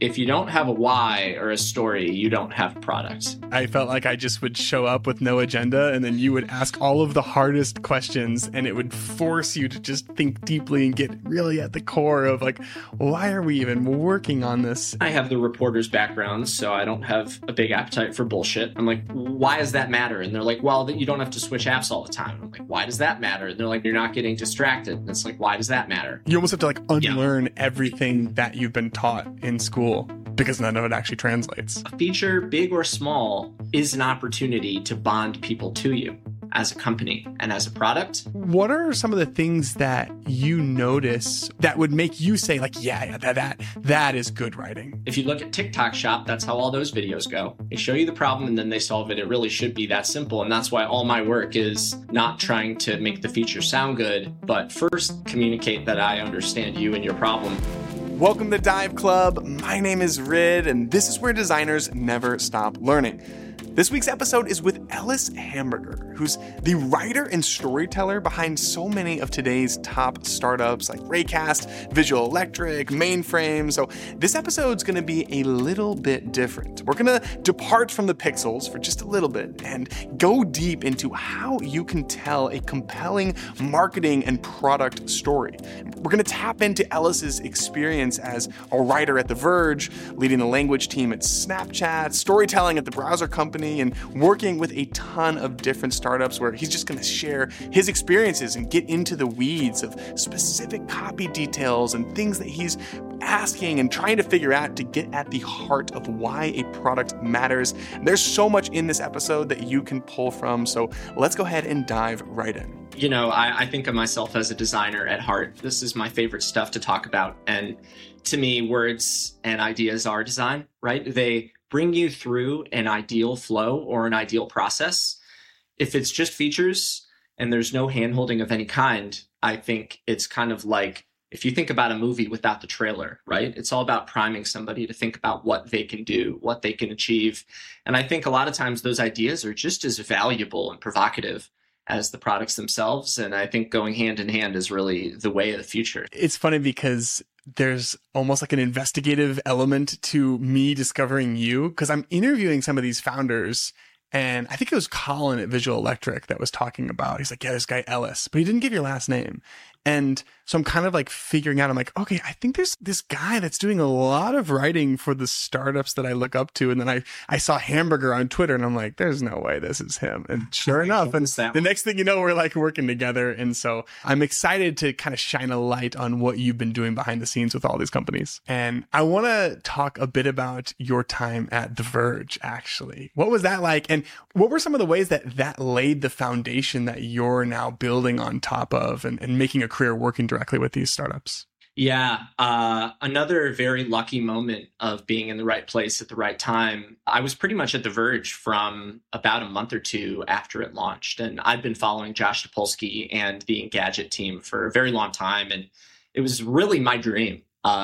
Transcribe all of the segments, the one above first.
If you don't have a why or a story, you don't have a product. I felt like I just would show up with no agenda, and then you would ask all of the hardest questions, and it would force you to just think deeply and get really at the core of like, why are we even working on this? I have the reporter's background, so I don't have a big appetite for bullshit. I'm like, why does that matter? And they're like, well, you don't have to switch apps all the time. I'm like, why does that matter? And they're like, you're not getting distracted. And it's like, why does that matter? You almost have to like unlearn everything that you've been taught in school, because none of it actually translates. A feature, big or small, is an opportunity to bond people to you as a company and as a product. What are some of the things that you notice that would make you say like, yeah, that is good writing? If you look at TikTok Shop, that's how all those videos go. They show you the problem and then they solve it. It really should be that simple. And that's why all my work is not trying to make the feature sound good, but first communicate that I understand you and your problem. Welcome to Dive Club. My name is Rid, and this is where designers never stop learning. This week's episode is with Ellis Hamburger, who's the writer and storyteller behind so many of today's top startups like Raycast, Visual Electric, Mainframe. So this episode's going to be a little bit different. We're going to depart from the pixels for just a little bit and go deep into how you can tell a compelling marketing and product story. We're going to tap into Ellis's experience as a writer at The Verge, leading the language team at Snapchat, storytelling at the browser company, and working with a ton of different startups where he's just going to share his experiences and get into the weeds of specific copy details and things that he's asking and trying to figure out to get at the heart of why a product matters. There's so much in this episode that you can pull from, so let's go ahead and dive right in. You know, I think of myself as a designer at heart. This is my favorite stuff to talk about. And to me, words and ideas are design, right? They bring you through an ideal flow or an ideal process. If it's just features and there's no handholding of any kind, I think it's kind of like if you think about a movie without the trailer, right? It's all about priming somebody to think about what they can do, what they can achieve. And I think a lot of times those ideas are just as valuable and provocative as the products themselves. And I think going hand in hand is really the way of the future. It's funny because there's almost like an investigative element to me discovering you, because I'm interviewing some of these founders, and I think it was Colin at Visual Electric that was talking about, he's like, yeah, this guy Ellis, but he didn't give your last name. And so I'm kind of like figuring out, I'm like, okay, I think there's this guy that's doing a lot of writing for the startups that I look up to. And then I saw Hamburger on Twitter and I'm like, there's no way this is him. And sure enough, and the next thing you know, we're like working together. And so I'm excited to kind of shine a light on what you've been doing behind the scenes with all these companies. And I want to talk a bit about your time at The Verge, actually. What was that like? And what were some of the ways that laid the foundation that you're now building on top of and making a career working directly with these startups? Yeah. Another very lucky moment of being in the right place at the right time. I was pretty much at The Verge from about a month or two after it launched. And I'd been following Josh Topolsky and the Engadget team for a very long time. And it was really my dream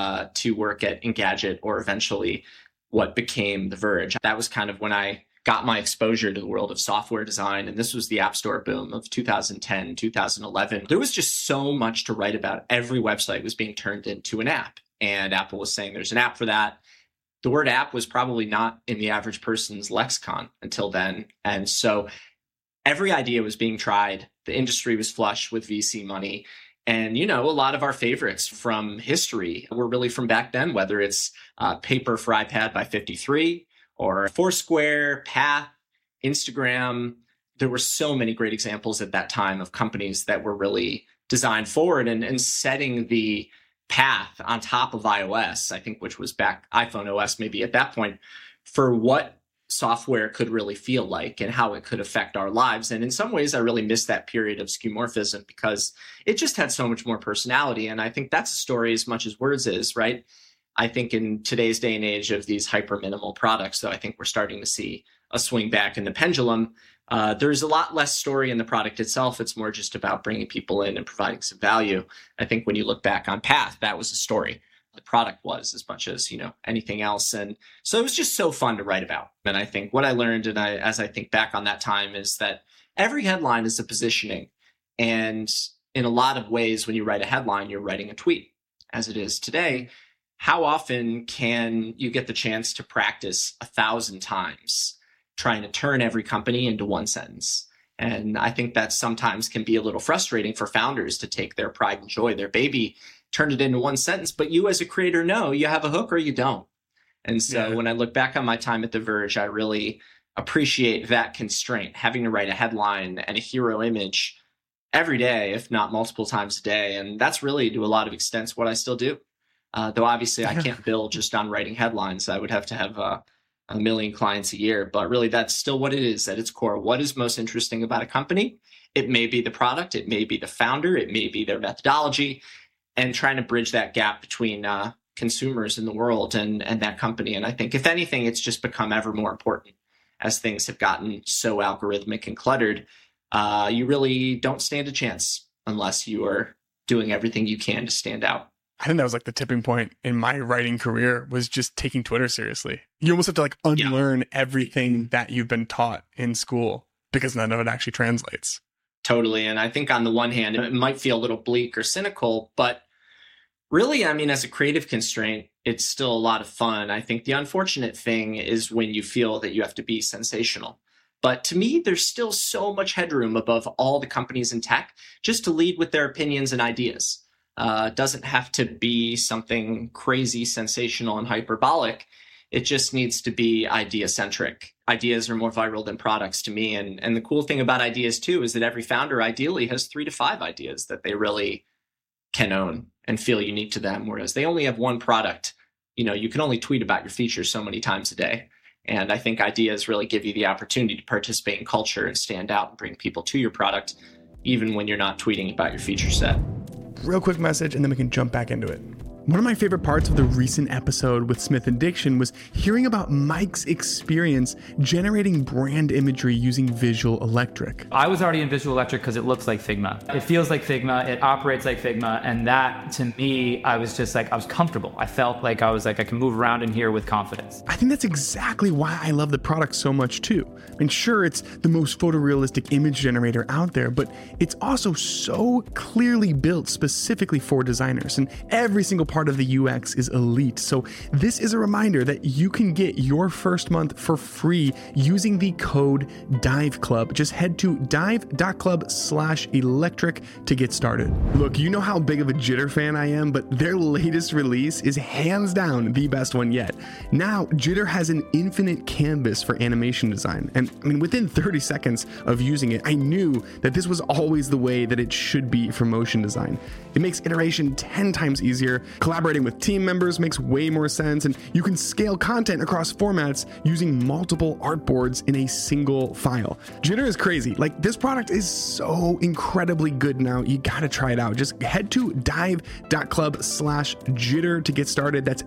to work at Engadget, or eventually what became The Verge. That was kind of when I got my exposure to the world of software design. And this was the App Store boom of 2010, 2011. There was just so much to write about. Every website was being turned into an app. And Apple was saying there's an app for that. The word app was probably not in the average person's lexicon until then. And so every idea was being tried. The industry was flush with VC money. And, you know, a lot of our favorites from history were really from back then, whether it's Paper for iPad by 53, or Foursquare, Path, Instagram. There were so many great examples at that time of companies that were really designed forward and setting the path on top of iOS, I think, which was back iPhone OS maybe at that point, for what software could really feel like and how it could affect our lives. And in some ways, I really missed that period of skeuomorphism because it just had so much more personality. And I think that's a story as much as words is, right? I think in today's day and age of these hyper minimal products, though, I think we're starting to see a swing back in the pendulum. There's a lot less story in the product itself. It's more just about bringing people in and providing some value. I think when you look back on Path, that was a story. The product was as much as, anything else. And so it was just so fun to write about. And I think what I learned, and as I think back on that time, is that every headline is a positioning. And in a lot of ways, when you write a headline, you're writing a tweet, as it is today. how often can you get the chance to practice 1,000 times trying to turn every company into one sentence? And I think that sometimes can be a little frustrating for founders to take their pride and joy, their baby, turn it into one sentence. But you as a creator know you have a hook or you don't. And so when I look back on my time at The Verge, I really appreciate that constraint, having to write a headline and a hero image every day, if not multiple times a day. And that's really, to a lot of extents, what I still do. Though obviously I can't build just on writing headlines. I would have to have a million clients a year. But really, that's still what it is at its core. What is most interesting about a company? It may be the product. It may be the founder. It may be their methodology. And trying to bridge that gap between consumers in the world and that company. And I think, if anything, it's just become ever more important as things have gotten so algorithmic and cluttered. You really don't stand a chance unless you are doing everything you can to stand out. I think that was like the tipping point in my writing career, was just taking Twitter seriously. You almost have to like unlearn everything that you've been taught in school because none of it actually translates. Totally. And I think on the one hand, it might feel a little bleak or cynical, but really, I mean, as a creative constraint, it's still a lot of fun. I think the unfortunate thing is when you feel that you have to be sensational. But to me, there's still so much headroom above all the companies in tech just to lead with their opinions and ideas. It doesn't have to be something crazy, sensational, and hyperbolic. It just needs to be idea-centric. Ideas are more viral than products to me. And the cool thing about ideas, too, is that every founder ideally has 3 to 5 ideas that they really can own and feel unique to them, whereas they only have one product. You know, you can only tweet about your features so many times a day. And I think ideas really give you the opportunity to participate in culture and stand out and bring people to your product, even when you're not tweeting about your feature set. Real quick message, and then we can jump back into it. One of my favorite parts of the recent episode with Smith and Diction was hearing about Mike's experience generating brand imagery using Visual Electric. I was already in Visual Electric because it looks like Figma. It feels like Figma. It operates like Figma. And that, to me, I was just like, I was comfortable. I felt like I can move around in here with confidence. I think that's exactly why I love the product so much too. I mean, sure, it's the most photorealistic image generator out there, but it's also so clearly built specifically for designers. And every single part of the UX is elite. So this is a reminder that you can get your first month for free using the code DIVECLUB. Just head to dive.club/electric to get started. Look, you know how big of a Jitter fan I am, but their latest release is hands down the best one yet. Now, Jitter has an infinite canvas for animation design. And I mean, within 30 seconds of using it, I knew that this was always the way that it should be for motion design. It makes iteration 10 times easier. Collaborating with team members makes way more sense, and you can scale content across formats using multiple artboards in a single file. Jitter is crazy. Like, this product is so incredibly good now. You gotta try it out. Just head to dive.club/jitter to get started. That's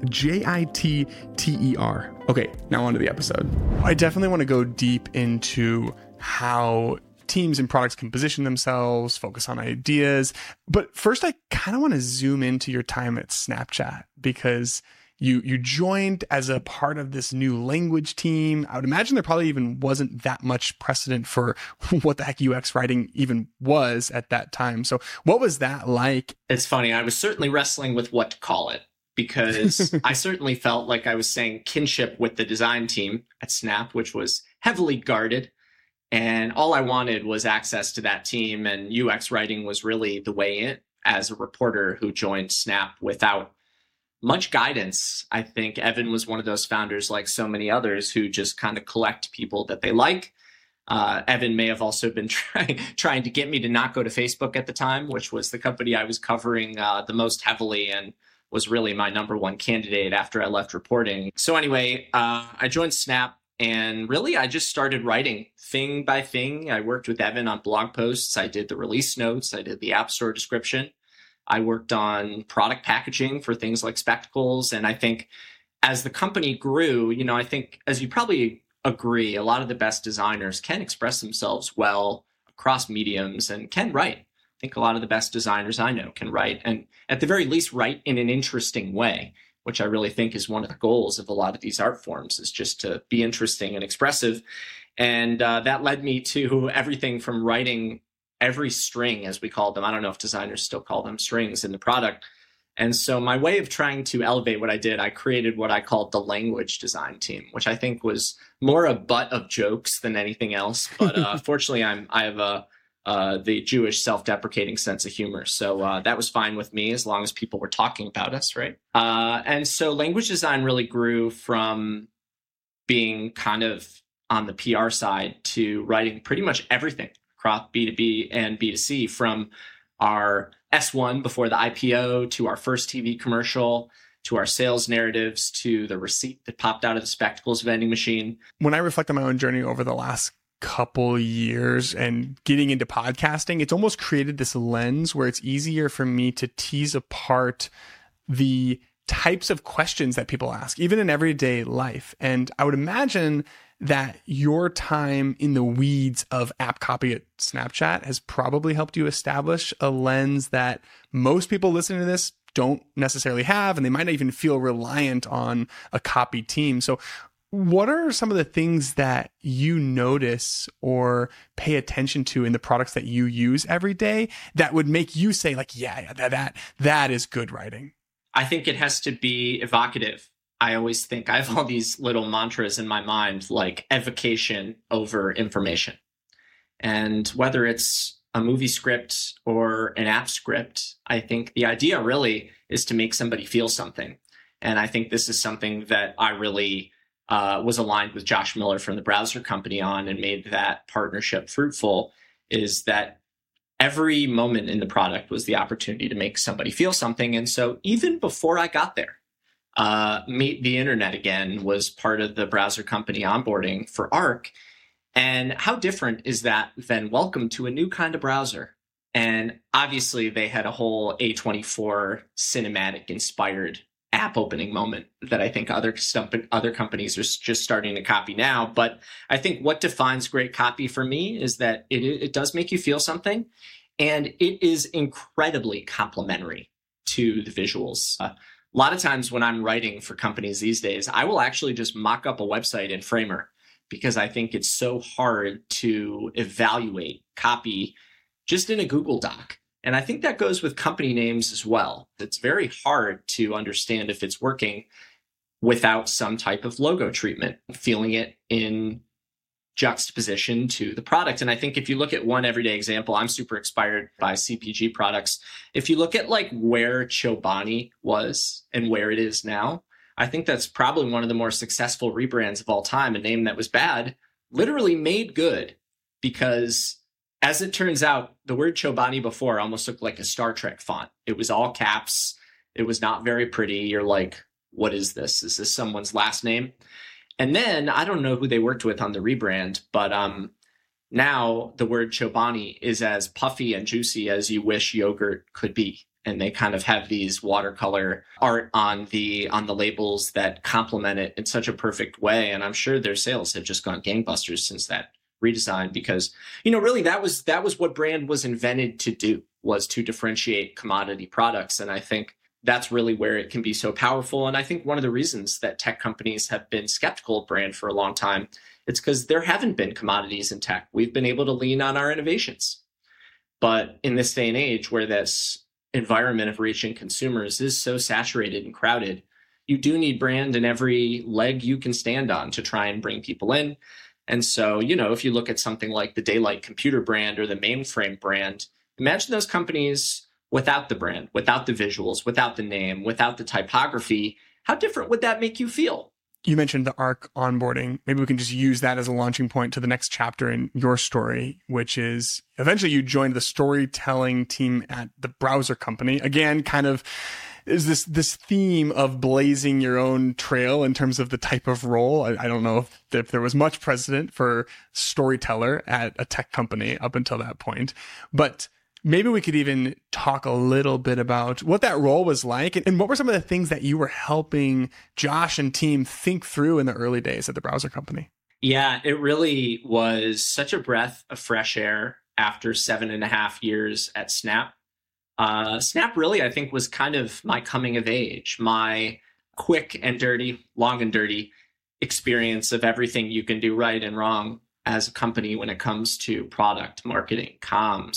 JITTER. Okay, now on to the episode. I definitely want to go deep into how teams and products can position themselves, focus on ideas. But first, I kind of want to zoom into your time at Snapchat, because you joined as a part of this new language team. I would imagine there probably even wasn't that much precedent for what the heck UX writing even was at that time. So what was that like? It's funny. I was certainly wrestling with what to call it, because I certainly felt like I was saying kinship with the design team at Snap, which was heavily guarded. And all I wanted was access to that team, and UX writing was really the way in. As a reporter who joined Snap without much guidance, I think Evan was one of those founders, like so many others, who just kind of collect people that they like. Evan may have also been trying to get me to not go to Facebook at the time, which was the company I was covering the most heavily and was really my number one candidate after I left reporting. So anyway, I joined Snap. And really, I just started writing thing by thing. I worked with Evan on blog posts. I did the release notes. I did the App Store description. I worked on product packaging for things like spectacles. And I think as the company grew, you know, I think, as you probably agree, a lot of the best designers can express themselves well across mediums and can write. I think a lot of the best designers I know can write, and at the very least write in an interesting way, which I really think is one of the goals of a lot of these art forms, is just to be interesting and expressive. And that led me to everything from writing every string, as we called them. I don't know if designers still call them strings in the product, And so my way of trying to elevate what I did, I created what I called the language design team, which I think was more a butt of jokes than anything else. But fortunately, I have the Jewish self-deprecating sense of humor. So that was fine with me as long as people were talking about us, right? And so language design really grew from being kind of on the PR side to writing pretty much everything across B2B and B2C, from our S1 before the IPO to our first TV commercial to our sales narratives to the receipt that popped out of the spectacles vending machine. When I reflect on my own journey over the last couple years and getting into podcasting, it's almost created this lens where it's easier for me to tease apart the types of questions that people ask, even in everyday life. And I would imagine that your time in the weeds of app copy at Snapchat has probably helped you establish a lens that most people listening to this don't necessarily have, and they might not even feel reliant on a copy team. So what are some of the things that you notice or pay attention to in the products that you use every day that would make you say, like, yeah, that is good writing? I think it has to be evocative. I always think I have all these little mantras in my mind, like evocation over information. And whether it's a movie script or an app script, I think the idea really is to make somebody feel something. And I think this is something that I really was aligned with Josh Miller from the Browser Company on and made that partnership fruitful, is that every moment in the product was the opportunity to make somebody feel something. And so even before I got there, Meet the Internet Again was part of the Browser Company onboarding for Arc. And how different is that than welcome to a new kind of browser? And obviously they had a whole A24 cinematic inspired app opening moment that I think other companies are just starting to copy now. But I think what defines great copy for me is that it does make you feel something, and it is incredibly complementary to the visuals. A lot of times when I'm writing for companies these days, I will actually just mock up a website in Framer because I think it's so hard to evaluate copy just in a Google Doc. And I think that goes with company names as well. It's very hard to understand if it's working without some type of logo treatment, feeling it in juxtaposition to the product. And I think if you look at one everyday example, I'm super inspired by CPG products. If you look at like where Chobani was and where it is now, I think that's probably one of the more successful rebrands of all time. A name that was bad, literally made good, because as it turns out, the word Chobani before almost looked like a Star Trek font. It was all caps. It was not very pretty. You're like, what is this? Is this someone's last name? And then I don't know who they worked with on the rebrand, but now the word Chobani is as puffy and juicy as you wish yogurt could be. And they kind of have these watercolor art on the labels that complement it in such a perfect way. And I'm sure their sales have just gone gangbusters since that redesign, because, really that was what brand was invented to do, was to differentiate commodity products. And I think that's really where it can be so powerful. And I think one of the reasons that tech companies have been skeptical of brand for a long time, it's because there haven't been commodities in tech. We've been able to lean on our innovations. But in this day and age where this environment of reaching consumers is so saturated and crowded, you do need brand in every leg you can stand on to try and bring people in. And so, if you look at something like the Daylight Computer brand or the Mainframe brand, imagine those companies without the brand, without the visuals, without the name, without the typography. How different would that make you feel? You mentioned the Arc onboarding. Maybe we can just use that as a launching point to the next chapter in your story, which is eventually you joined the storytelling team at the Browser Company. Again, kind of is this theme of blazing your own trail in terms of the type of role. I don't know if there was much precedent for storyteller at a tech company up until that point, but maybe we could even talk a little bit about what that role was like and what were some of the things that you were helping Josh and team think through in the early days at the Browser Company. Yeah, it really was such a breath of fresh air after 7.5 years at Snap. Snap really, I think, was kind of my coming of age, my quick and dirty, long and dirty experience of everything you can do right and wrong as a company when it comes to product, marketing, comms,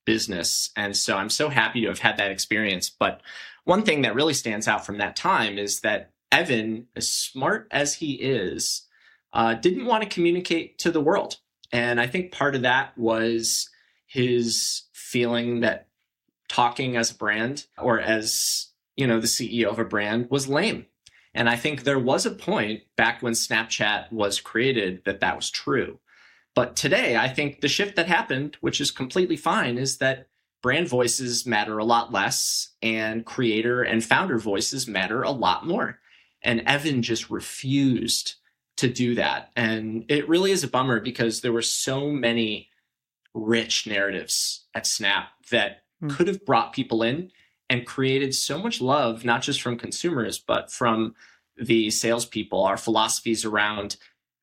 business. And so I'm so happy to have had that experience. But one thing that really stands out from that time is that Evan, as smart as he is, didn't want to communicate to the world. And I think part of that was his feeling that talking as a brand or as, the CEO of a brand was lame. And I think there was a point back when Snapchat was created that was true. But today, I think the shift that happened, which is completely fine, is that brand voices matter a lot less and creator and founder voices matter a lot more. And Evan just refused to do that. And it really is a bummer because there were so many rich narratives at Snap that could have brought people in and created so much love, not just from consumers, but from the salespeople. Our philosophies around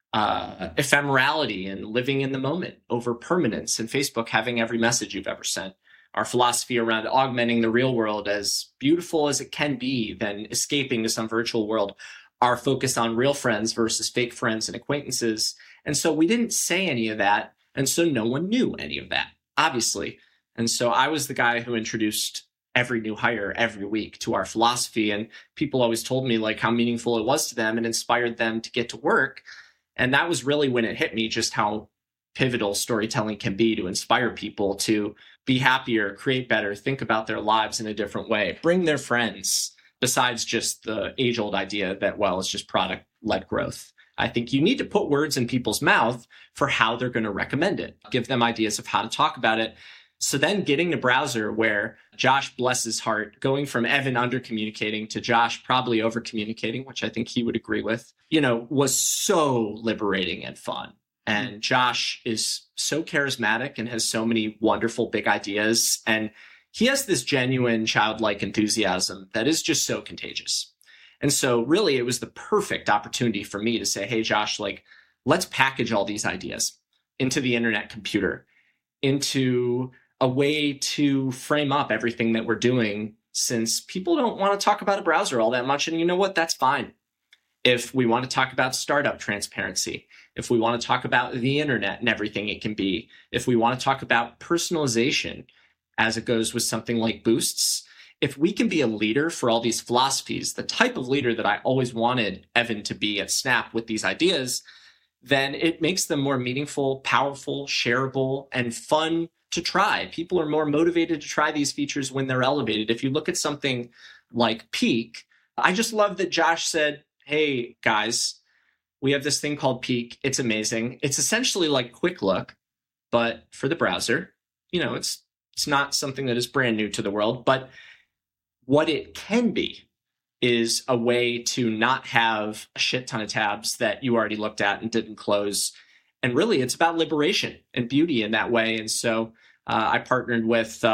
ephemerality and living in the moment over permanence, and Facebook having every message you've ever sent. Our philosophy around augmenting the real world as beautiful as it can be, then escaping to some virtual world. Our focus on real friends versus fake friends and acquaintances. And so we didn't say any of that. And so no one knew any of that, obviously. And so I was the guy who introduced every new hire every week to our philosophy. And people always told me like how meaningful it was to them and inspired them to get to work. And that was really when it hit me just how pivotal storytelling can be to inspire people to be happier, create better, think about their lives in a different way, bring their friends, besides just the age-old idea that, well, it's just product-led growth. I think you need to put words in people's mouth for how they're going to recommend it, give them ideas of how to talk about it. So then getting to Browser, where Josh, bless his heart, going from Evan under-communicating to Josh probably over-communicating, which I think he would agree with, was so liberating and fun. And Josh is so charismatic and has so many wonderful big ideas. And he has this genuine childlike enthusiasm that is just so contagious. And so really it was the perfect opportunity for me to say, hey, Josh, let's package all these ideas into the internet computer, into a way to frame up everything that we're doing, since people don't want to talk about a browser all that much. And you know what? That's fine. If we want to talk about startup transparency, if we want to talk about the internet and everything it can be, if we want to talk about personalization as it goes with something like Boosts, if we can be a leader for all these philosophies, the type of leader that I always wanted Evan to be at Snap with these ideas, then it makes them more meaningful, powerful, shareable, and fun to try. People are more motivated to try these features when they're elevated. If you look at something like Peak, I just love that Josh said, hey, guys, we have this thing called Peak. It's amazing. It's essentially like Quick Look, but for the browser. It's not something that is brand new to the world, but what it can be is a way to not have a shit ton of tabs that you already looked at and didn't close. And really, it's about liberation and beauty in that way. And so I partnered with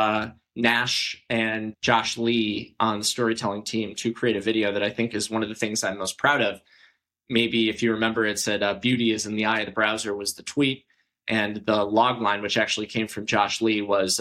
Nash and Josh Lee on the storytelling team to create a video that I think is one of the things I'm most proud of. Maybe if you remember, it said, beauty is in the eye of the browser was the tweet. And the log line, which actually came from Josh Lee, was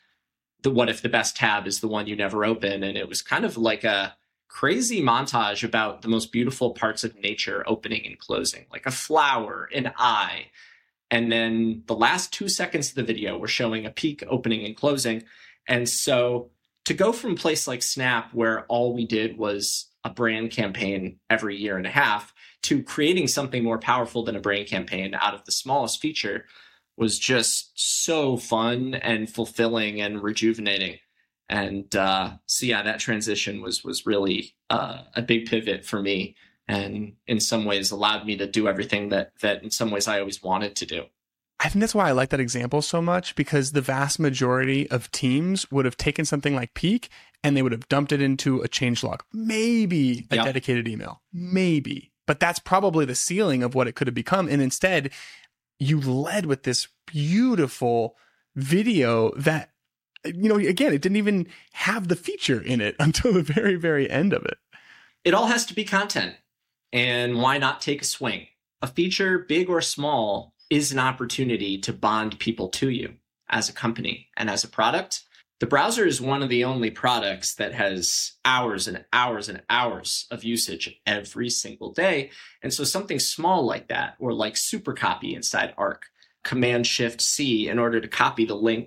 what if the best tab is the one you never open? And it was kind of like a crazy montage about the most beautiful parts of nature opening and closing, like a flower, an eye. And then the last 2 seconds of the video were showing a peak opening and closing. And so to go from a place like Snap, where all we did was a brand campaign every year and a half, to creating something more powerful than a brand campaign out of the smallest feature was just so fun and fulfilling and rejuvenating. And so, yeah, that transition was really a big pivot for me, and in some ways allowed me to do everything that in some ways I always wanted to do. I think that's why I like that example so much, because the vast majority of teams would have taken something like Peak and they would have dumped it into a changelog, maybe a dedicated email, maybe. But that's probably the ceiling of what it could have become. And instead, you led with this beautiful video that, again, it didn't even have the feature in it until the very, very end of it. It all has to be content. And why not take a swing? A feature, big or small, is an opportunity to bond people to you as a company and as a product. The browser is one of the only products that has hours and hours and hours of usage every single day. And so something small like that, or like super copy inside Arc, Command-Shift-C in order to copy the link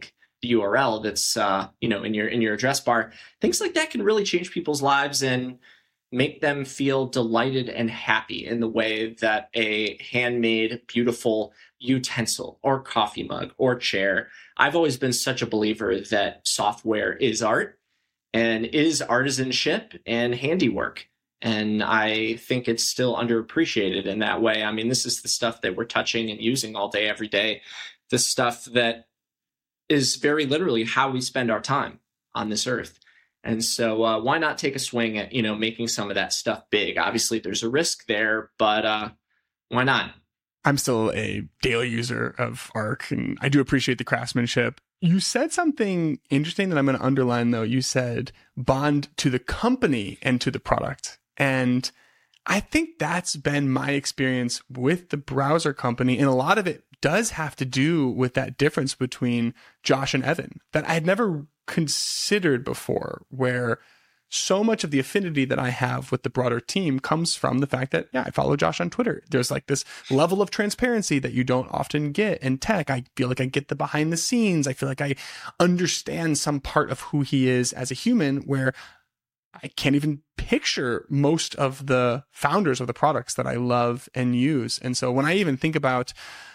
the URL that's in your address bar. Things like that can really change people's lives and make them feel delighted and happy in the way that a handmade, beautiful utensil or coffee mug or chair. I've always been such a believer that software is art and is artisanship and handiwork. And I think it's still underappreciated in that way. I mean, this is the stuff that we're touching and using all day, every day. The stuff that is very literally how we spend our time on this earth. And so why not take a swing at, making some of that stuff big? Obviously, there's a risk there, but why not? I'm still a daily user of Arc, and I do appreciate the craftsmanship. You said something interesting that I'm going to underline, though. You said bond to the company and to the product. And I think that's been my experience with the browser company. And a lot of it does have to do with that difference between Josh and Evan that I had never considered before, where so much of the affinity that I have with the broader team comes from the fact that, I follow Josh on Twitter. There's like this level of transparency that you don't often get in tech. I feel like I get the behind the scenes. I feel like I understand some part of who he is as a human, where I can't even picture most of the founders of the products that I love and use. And so when I even think about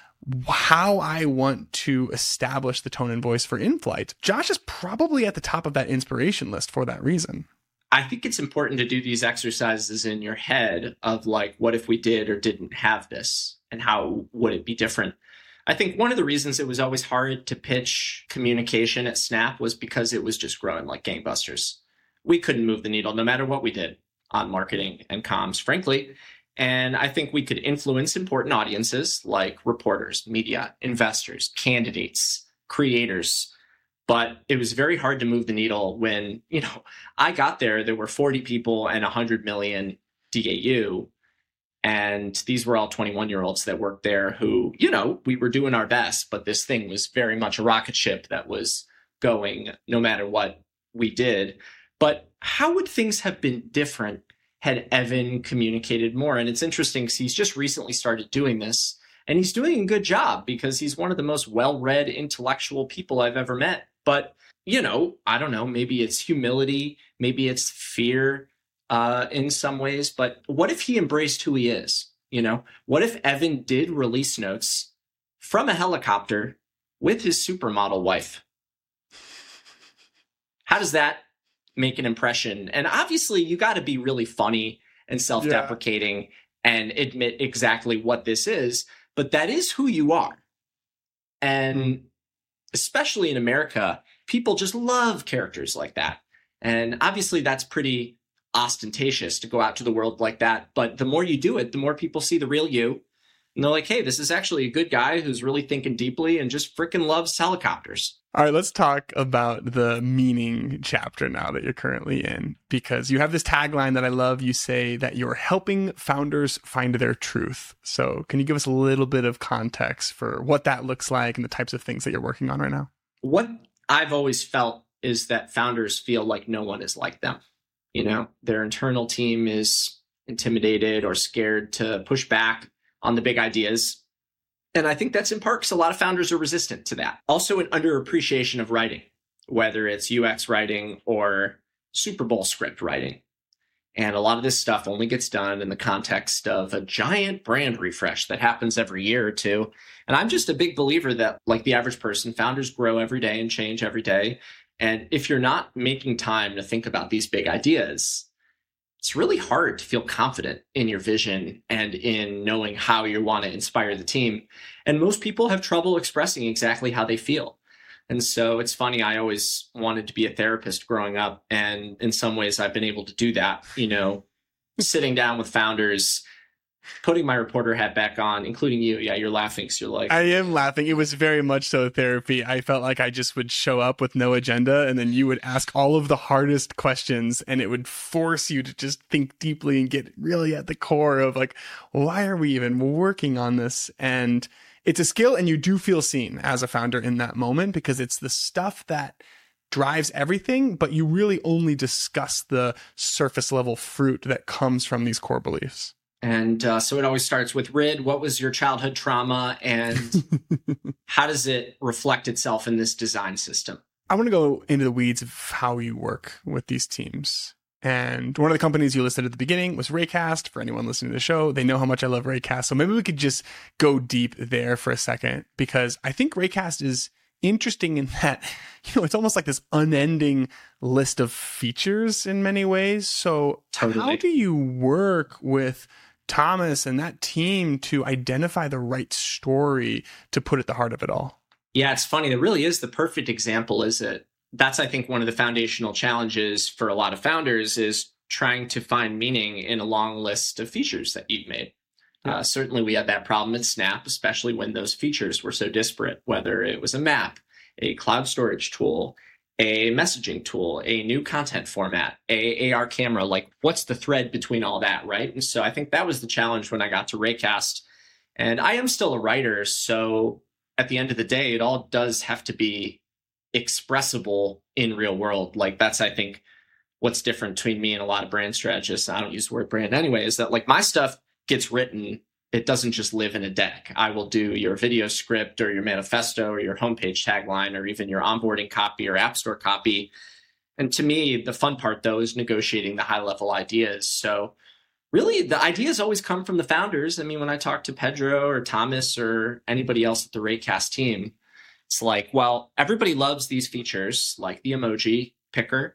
how I want to establish the tone and voice for InFlight, Josh is probably at the top of that inspiration list for that reason. I think it's important to do these exercises in your head of like, what if we did or didn't have this, and how would it be different? I think one of the reasons it was always hard to pitch communication at Snap was because it was just growing like gangbusters. We couldn't move the needle no matter what we did on marketing and comms, frankly. And I think we could influence important audiences like reporters, media, investors, candidates, creators. But it was very hard to move the needle when, I got there, there were 40 people and 100 million DAU. And these were all 21-year-olds that worked there who, we were doing our best, but this thing was very much a rocket ship that was going no matter what we did. But how would things have been different had Evan communicated more? And it's interesting because he's just recently started doing this, and he's doing a good job because he's one of the most well-read intellectual people I've ever met. But, I don't know, maybe it's humility, maybe it's fear in some ways. But what if he embraced who he is? What if Evan did release notes from a helicopter with his supermodel wife? How does that make an impression? And obviously you got to be really funny and self-deprecating and admit exactly what this is, but that is who you are. And especially in America, people just love characters like that. And obviously that's pretty ostentatious to go out to the world like that. But the more you do it, the more people see the real you. And they're like, hey, this is actually a good guy who's really thinking deeply and just freaking loves helicopters. All right, let's talk about the meaning chapter now that you're currently in, because you have this tagline that I love. You say that you're helping founders find their truth. So can you give us a little bit of context for what that looks like and the types of things that you're working on right now? What I've always felt is that founders feel like no one is like them. Their internal team is intimidated or scared to push back on the big ideas. And I think that's in part because a lot of founders are resistant to that. Also an underappreciation of writing, whether it's UX writing or Super Bowl script writing. And a lot of this stuff only gets done in the context of a giant brand refresh that happens every year or two. And I'm just a big believer that, like the average person, founders grow every day and change every day. And if you're not making time to think about these big ideas, it's really hard to feel confident in your vision and in knowing how you want to inspire the team. And most people have trouble expressing exactly how they feel. And so it's funny, I always wanted to be a therapist growing up. And in some ways, I've been able to do that, sitting down with founders, putting my reporter hat back on, including you. Yeah, you're laughing. So you're like, I am laughing. It was very much so therapy. I felt like I just would show up with no agenda, and then you would ask all of the hardest questions, and it would force you to just think deeply and get really at the core of like, why are we even working on this? And it's a skill, and you do feel seen as a founder in that moment because it's the stuff that drives everything, but you really only discuss the surface level fruit that comes from these core beliefs. And so it always starts with, Rid, what was your childhood trauma and how does it reflect itself in this design system? I want to go into the weeds of how you work with these teams. And one of the companies you listed at the beginning was Raycast. For anyone listening to the show, they know how much I love Raycast. So maybe we could just go deep there for a second, because I think Raycast is interesting in that, it's almost like this unending list of features in many ways. So Totally. How do you work with Thomas and that team to identify the right story to put at the heart of it all? Yeah, it's funny. It really is the perfect example, is it? That's, I think, one of the foundational challenges for a lot of founders is trying to find meaning in a long list of features that you've made. Certainly, we had that problem at Snap, especially when those features were so disparate, whether it was a map, a cloud storage tool, a messaging tool, a new content format, a AR camera. Like, what's the thread between all that, right? And so I think that was the challenge when I got to Raycast. And I am still a writer, so at the end of the day, it all does have to be expressible in real world. Like, that's, I think, what's different between me and a lot of brand strategists. I don't use the word brand anyway, is that like my stuff gets written. It doesn't just live in a deck. I will do your video script or your manifesto or your homepage tagline or even your onboarding copy or app store copy. And to me, the fun part, though, is negotiating the high level ideas. So really, the ideas always come from the founders. I mean, when I talk to Pedro or Thomas or anybody else at the Raycast team, it's like, well, everybody loves these features like the emoji picker,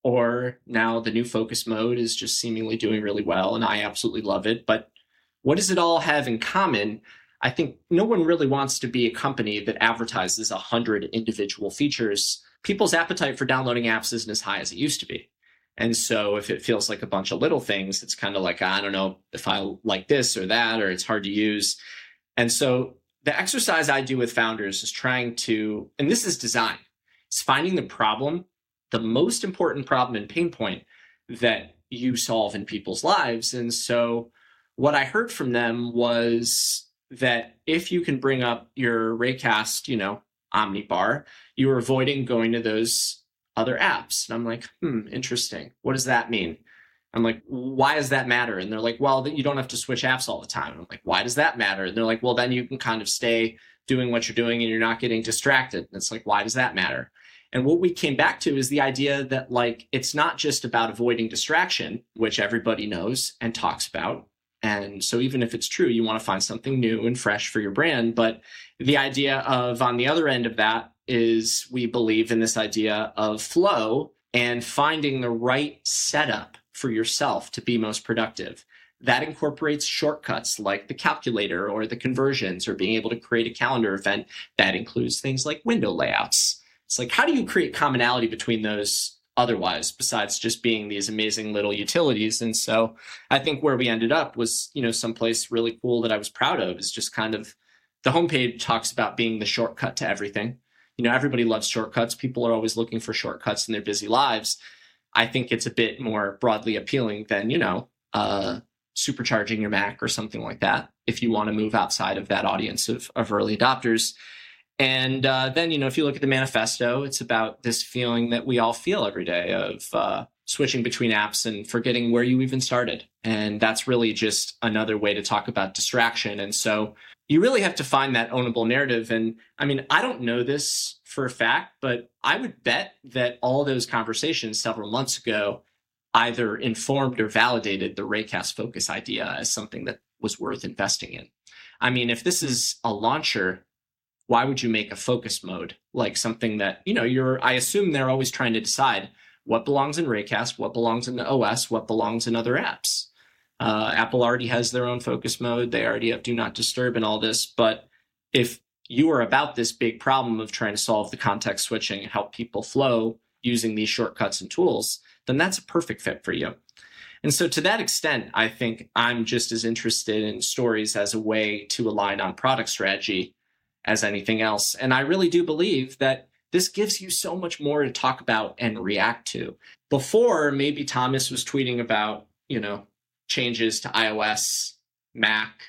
or now the new focus mode is just seemingly doing really well, and I absolutely love it. But what does it all have in common? I think no one really wants to be a company that advertises 100 individual features. People's appetite for downloading apps isn't as high as it used to be. And so if it feels like a bunch of little things, it's kind of like, I don't know if I like this or that, or it's hard to use. And so the exercise I do with founders is trying to, and this is design, it's finding the problem, the most important problem and pain point that you solve in people's lives. And so what I heard from them was that if you can bring up your Raycast, Omnibar, you're avoiding going to those other apps. And I'm like, interesting. What does that mean? I'm like, why does that matter? And they're like, well, you don't have to switch apps all the time. And I'm like, why does that matter? And they're like, well, then you can kind of stay doing what you're doing and you're not getting distracted. And it's like, why does that matter? And what we came back to is the idea that like, it's not just about avoiding distraction, which everybody knows and talks about. And so even if it's true, you want to find something new and fresh for your brand. But the idea of, on the other end of that, is we believe in this idea of flow and finding the right setup for yourself to be most productive. That incorporates shortcuts like the calculator or the conversions or being able to create a calendar event that includes things like window layouts. It's like, how do you create commonality between those otherwise, besides just being these amazing little utilities? And so I think where we ended up was, someplace really cool that I was proud of is just kind of the homepage talks about being the shortcut to everything. Everybody loves shortcuts. People are always looking for shortcuts in their busy lives. I think it's a bit more broadly appealing than, supercharging your Mac or something like that, if you want to move outside of that audience of early adopters. And then, if you look at the manifesto, it's about this feeling that we all feel every day of switching between apps and forgetting where you even started. And that's really just another way to talk about distraction. And so you really have to find that ownable narrative. And I mean, I don't know this for a fact, but I would bet that all those conversations several months ago either informed or validated the Raycast Focus idea as something that was worth investing in. I mean, if this is a launcher, why would you make a focus mode? Like something that, I assume they're always trying to decide what belongs in Raycast, what belongs in the OS, what belongs in other apps. Apple already has their own focus mode. They already have do not disturb and all this. But if you are about this big problem of trying to solve the context switching and help people flow using these shortcuts and tools, then that's a perfect fit for you. And so to that extent, I think I'm just as interested in stories as a way to align on product strategy as anything else. And I really do believe that this gives you so much more to talk about and react to. Before, maybe Thomas was tweeting about, changes to iOS, Mac,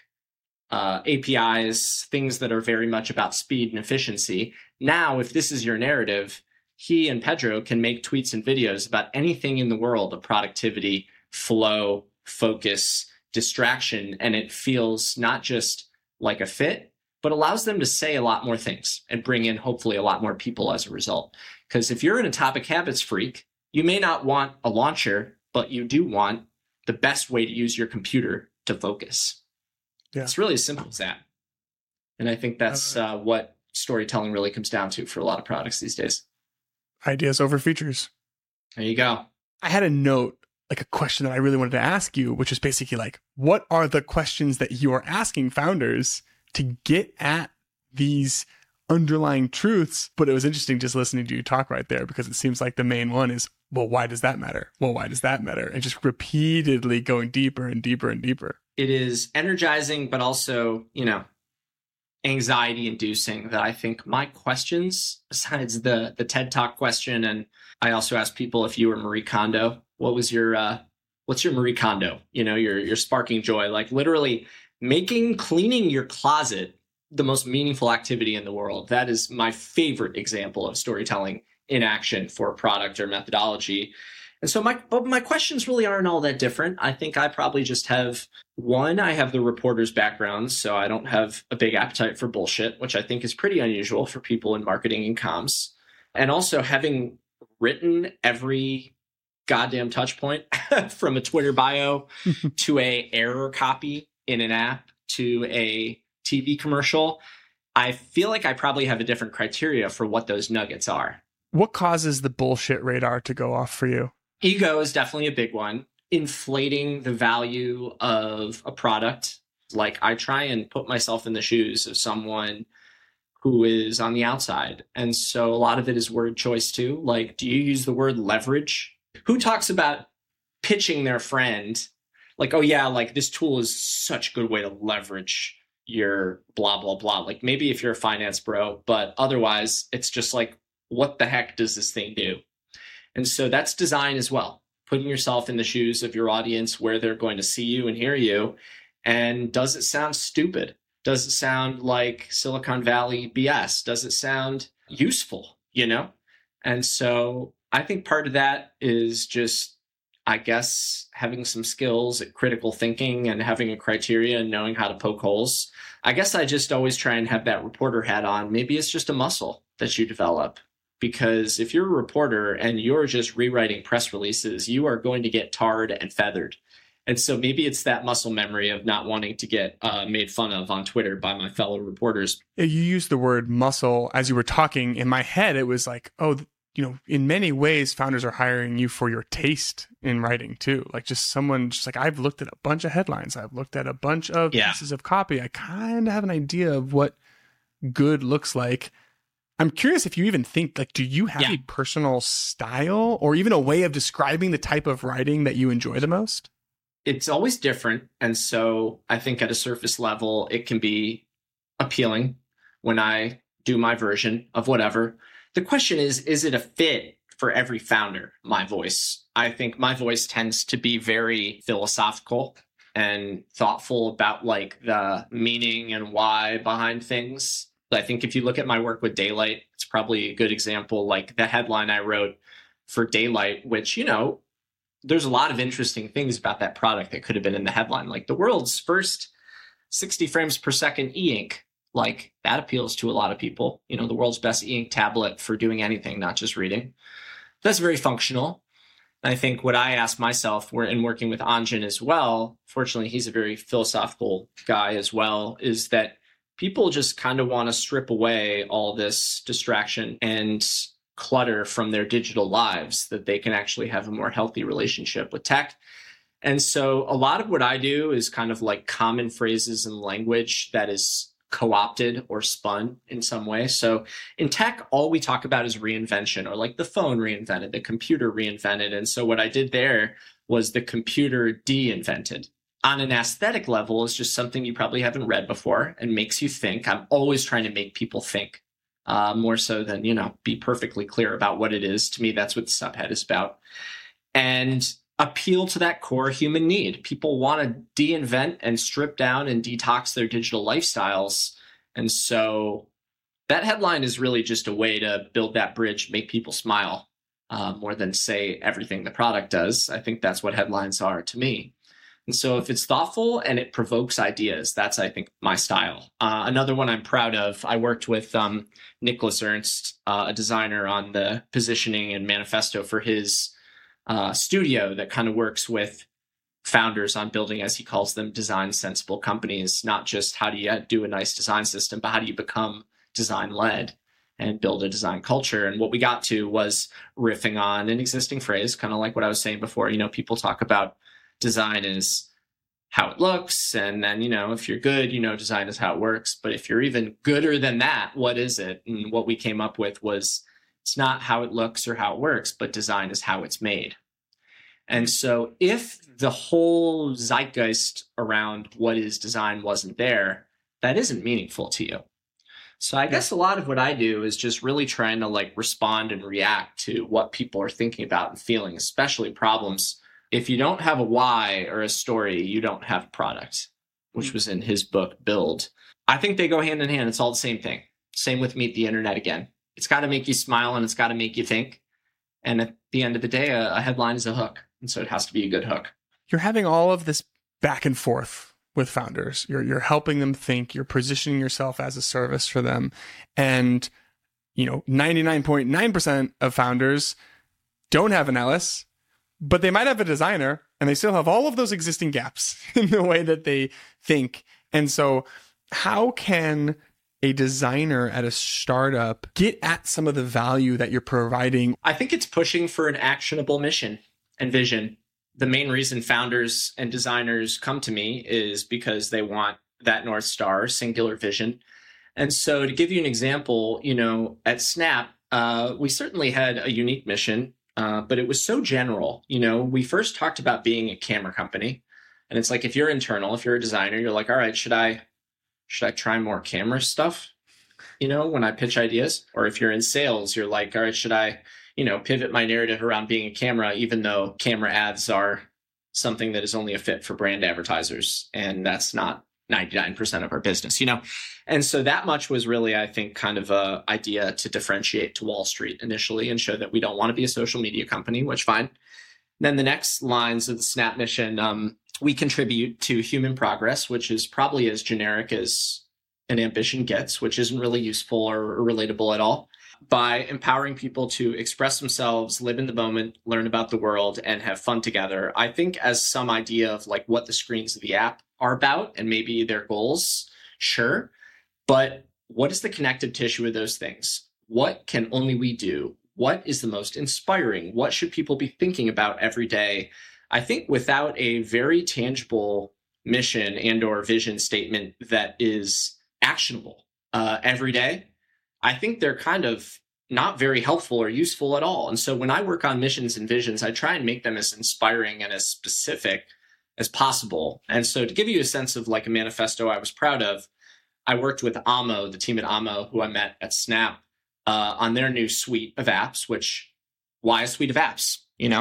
APIs, things that are very much about speed and efficiency. Now, if this is your narrative, he and Pedro can make tweets and videos about anything in the world of productivity, flow, focus, distraction, and it feels not just like a fit, but allows them to say a lot more things and bring in hopefully a lot more people as a result. Because if you're an Atomic Habits freak, you may not want a launcher, but you do want the best way to use your computer to focus. Yeah. It's really as simple as that. And I think that's what storytelling really comes down to for a lot of products these days. Ideas over features. There you go. I had a note, like a question that I really wanted to ask you, which is basically like, what are the questions that you are asking founders to get at these underlying truths? But it was interesting just listening to you talk right there, because it seems like the main one is, well, why does that matter? Well, why does that matter? And just repeatedly going deeper and deeper and deeper. It is energizing, but also, anxiety inducing, that I think my questions, besides the TED Talk question, and I also asked people, if you were Marie Kondo, what's your Marie Kondo? Your sparking joy, like literally cleaning your closet the most meaningful activity in the world. That is my favorite example of storytelling in action for a product or methodology. And so my questions really aren't all that different. I think I probably just have I have the reporter's background, so I don't have a big appetite for bullshit, which I think is pretty unusual for people in marketing and comms. And also having written every goddamn touch point from a Twitter bio to a error copy in an app to a TV commercial, I feel like I probably have a different criteria for what those nuggets are. What causes the bullshit radar to go off for you? Ego is definitely a big one. Inflating the value of a product. Like, I try and put myself in the shoes of someone who is on the outside. And so a lot of it is word choice too. Like, do you use the word leverage? Who talks about pitching their friend? Like, oh yeah, like this tool is such a good way to leverage your blah, blah, blah. Like, maybe if you're a finance bro, but otherwise it's just like, what the heck does this thing do? And so that's design as well. Putting yourself in the shoes of your audience, where they're going to see you and hear you. And does it sound stupid? Does it sound like Silicon Valley BS? Does it sound useful? And so I think part of that is just, I guess, having some skills at critical thinking and having a criteria and knowing how to poke holes. I guess I just always try and have that reporter hat on. Maybe it's just a muscle that you develop. Because if you're a reporter and you're just rewriting press releases, you are going to get tarred and feathered. And so maybe it's that muscle memory of not wanting to get made fun of on Twitter by my fellow reporters. You used the word muscle as you were talking. In my head, it was like, in many ways, founders are hiring you for your taste in writing too. Like just someone just like, I've looked at a bunch of headlines. I've looked at a bunch of pieces of copy. I kind of have an idea of what good looks like. I'm curious if you even think, like, do you have a personal style or even a way of describing the type of writing that you enjoy the most? It's always different. And so I think at a surface level, it can be appealing when I do my version of whatever. The question is it a fit for every founder, my voice? I think my voice tends to be very philosophical and thoughtful about like the meaning and why behind things. I think if you look at my work with Daylight, it's probably a good example, like the headline I wrote for Daylight, which, there's a lot of interesting things about that product that could have been in the headline, like the world's first 60 frames per second e-ink. Like that appeals to a lot of people, the world's best e-ink tablet for doing anything, not just reading. That's very functional. I think what I asked myself, in working with Anjan as well, fortunately, he's a very philosophical guy as well, is that people just kind of want to strip away all this distraction and clutter from their digital lives, that they can actually have a more healthy relationship with tech. And so a lot of what I do is kind of like common phrases and language that is co-opted or spun in some way. So in tech, all we talk about is reinvention, or like the phone reinvented, the computer reinvented. And so what I did there was the computer de-invented. On an aesthetic level, is just something you probably haven't read before and makes you think. I'm always trying to make people think more so than, be perfectly clear about what it is. To me, that's what the subhead is about. And appeal to that core human need. People want to de-invent and strip down and detox their digital lifestyles. And so that headline is really just a way to build that bridge, make people smile more than say everything the product does. I think that's what headlines are to me. And so if it's thoughtful and it provokes ideas, that's, I think, my style. Another one I'm proud of, I worked with Nicholas Ernst, a designer, on the positioning and manifesto for his studio that kind of works with founders on building, as he calls them, design sensible companies. Not just how do you do a nice design system, but how do you become design led and build a design culture. And what we got to was riffing on an existing phrase, kind of like what I was saying before. People talk about design is how it looks. And then, if you're good, design is how it works. But if you're even gooder than that, what is it? And what we came up with was, it's not how it looks or how it works, but design is how it's made. And so if the whole zeitgeist around what is design wasn't there, that isn't meaningful to you. So I guess a lot of what I do is just really trying to respond and react to what people are thinking about and feeling, especially problems. If you don't have a why or a story, you don't have a product, which was in his book, Build. I think they go hand in hand. It's all the same thing. Same with Meet the Internet again. It's got to make you smile and it's got to make you think. And at the end of the day, a headline is a hook. And so it has to be a good hook. You're having all of this back and forth with founders. You're helping them think. You're positioning yourself as a service for them. And, 99.9% of founders don't have an Ellis, but they might have a designer, and they still have all of those existing gaps in the way that they think. And so how can a designer at a startup get at some of the value that you're providing? I think it's pushing for an actionable mission and vision. The main reason founders and designers come to me is because they want that North Star, singular vision. And so to give you an example, at Snap, we certainly had a unique mission, but it was so general. We first talked about being a camera company. And it's like, if you're internal, if you're a designer, you're like, all right, should I try more camera stuff, when I pitch ideas? Or if you're in sales, you're like, all right, should I pivot my narrative around being a camera, even though camera ads are something that is only a fit for brand advertisers. And that's not 99% of our business, And so that much was really, I think, kind of a idea to differentiate to Wall Street initially and show that we don't want to be a social media company, which fine. Then the next lines of the Snap mission, we contribute to human progress, which is probably as generic as an ambition gets, which isn't really useful or relatable at all, by empowering people to express themselves, live in the moment, learn about the world, and have fun together. I think as some idea of what the screens of the app are about and maybe their goals, sure. But what is the connective tissue of those things? What can only we do? What is the most inspiring? What should people be thinking about every day? I think without a very tangible mission and or vision statement that is actionable every day, I think they're kind of not very helpful or useful at all. And so when I work on missions and visions, I try and make them as inspiring and as specific as possible. And so to give you a sense of a manifesto I was proud of, I worked with Amo, the team at Amo, who I met at Snap, on their new suite of apps, why a suite of apps?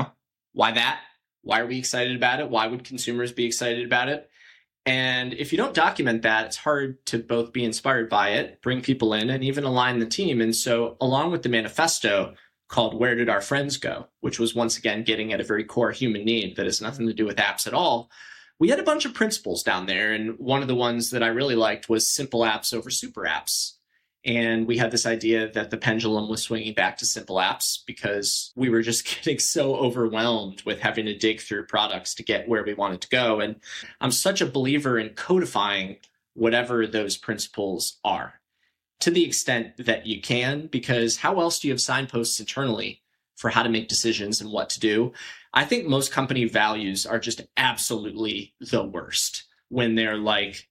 Why that? Why are we excited about it? Why would consumers be excited about it? And if you don't document that, it's hard to both be inspired by it, bring people in, and even align the team. And so along with the manifesto called Where Did Our Friends Go?, which was once again getting at a very core human need that has nothing to do with apps at all, we had a bunch of principles down there. And one of the ones that I really liked was simple apps over super apps. And we had this idea that the pendulum was swinging back to simple apps because we were just getting so overwhelmed with having to dig through products to get where we wanted to go. And I'm such a believer in codifying whatever those principles are to the extent that you can, because how else do you have signposts internally for how to make decisions and what to do? I think most company values are just absolutely the worst when they're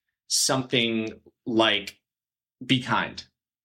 something like be kind.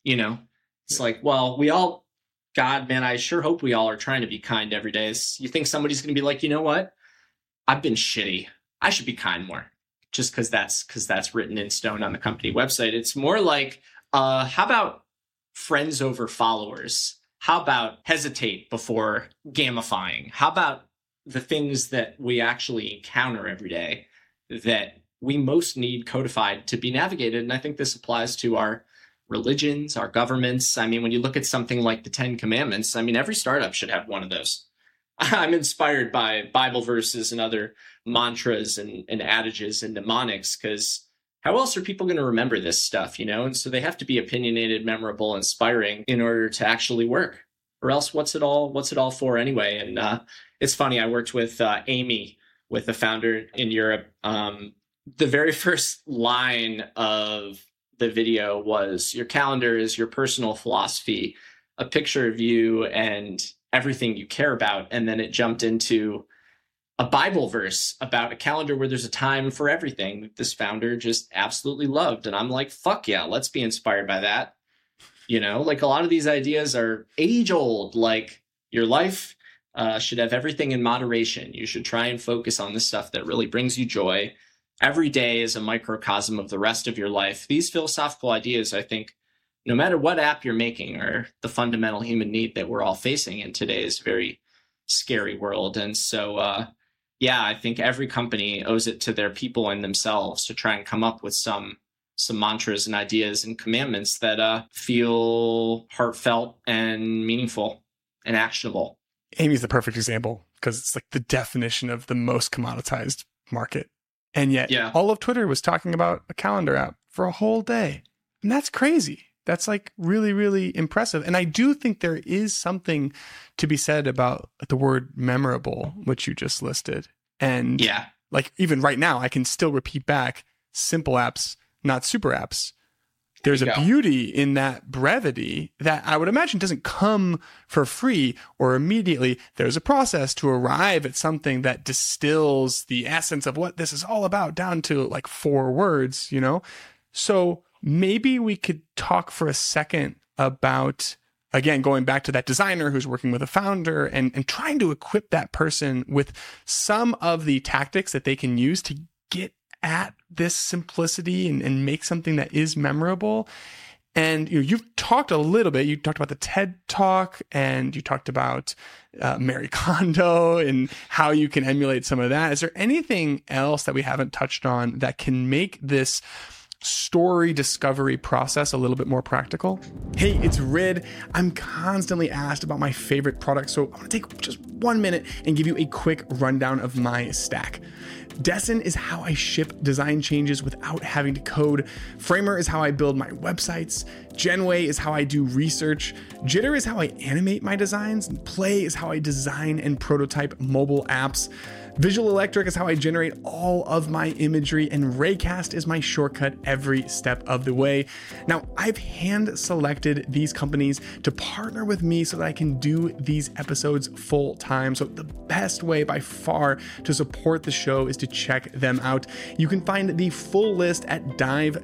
It's well, we all, God, man, I sure hope we all are trying to be kind every day. You think somebody's going to be like, you know what? I've been shitty. I should be kind more, just because that's written in stone on the company website. It's more how about friends over followers? How about hesitate before gamifying? How about the things that we actually encounter every day that we most need codified to be navigated? And I think this applies to our religions, our governments. I mean, when you look at something like the 10 Commandments, every startup should have one of those. I'm inspired by Bible verses and other mantras and adages and mnemonics, because how else are people going to remember this stuff, you know? And so they have to be opinionated, memorable, inspiring in order to actually work. Or else what's it all for anyway? And it's funny, I worked with Amy, with the founder in Europe. The very first line of the video was, your calendar is your personal philosophy, a picture of you and everything you care about. And then it jumped into a Bible verse about a calendar where there's a time for everything that this founder just absolutely loved. And I'm like, fuck yeah, let's be inspired by that. You know, like a lot of these ideas are age old, like your life should have everything in moderation. You should try and focus on the stuff that really brings you joy. Every day is a microcosm of the rest of your life. These philosophical ideas, I think, no matter what app you're making, are the fundamental human need that we're all facing in today's very scary world. And so, yeah, I think every company owes it to their people and themselves to try and come up with some mantras and ideas and commandments that feel heartfelt and meaningful and actionable. Amy's the perfect example because it's like the definition of the most commoditized market. And yet all of Twitter was talking about a calendar app for a whole day. And that's crazy. That's like really, really impressive. And I do think there is something to be said about the word memorable, which you just listed. And like even right now, I can still repeat back simple apps, not super apps. There's a beauty in that brevity that I would imagine doesn't come for free or immediately. There's a process to arrive at something that distills the essence of what this is all about down to like 4 words, you know? So maybe we could talk for a second about, again, going back to that designer who's working with a founder and trying to equip that person with some of the tactics that they can use to get at this simplicity and make something that is memorable. And you've talked a little bit. You talked about the TED Talk, and you talked about Marie Kondo and how you can emulate some of that. Is there anything else that we haven't touched on that can make this story discovery process a little bit more practical? Hey, it's Rid. I'm constantly asked about my favorite products, so I want to take just 1 minute and give you a quick rundown of my stack. Dessin is how I ship design changes without having to code. Framer is how I build my websites. Genway is how I do research. Jitter is how I animate my designs. And Play is how I design and prototype mobile apps. Visual Electric is how I generate all of my imagery, and Raycast is my shortcut every step of the way. Now, I've hand selected these companies to partner with me so that I can do these episodes full time. So the best way by far to support the show is to check them out. You can find the full list at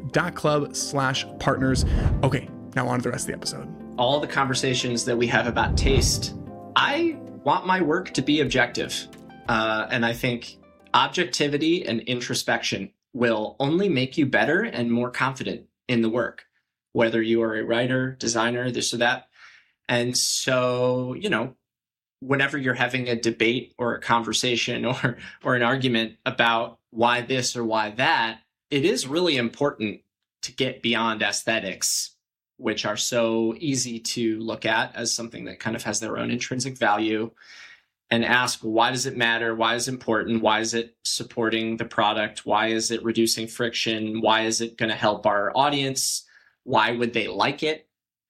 dive.club/partners. Okay, now on to the rest of the episode. All the conversations that we have about taste, I want my work to be objective. And I think objectivity and introspection will only make you better and more confident in the work, whether you are a writer, designer, this or that. And so, you know, whenever you're having a debate or a conversation or an argument about why this or why that, it is really important to get beyond aesthetics, which are so easy to look at as something that kind of has their own intrinsic value, and ask, why does it matter? Why is it important? Why is it supporting the product? Why is it reducing friction? Why is it going to help our audience? Why would they like it?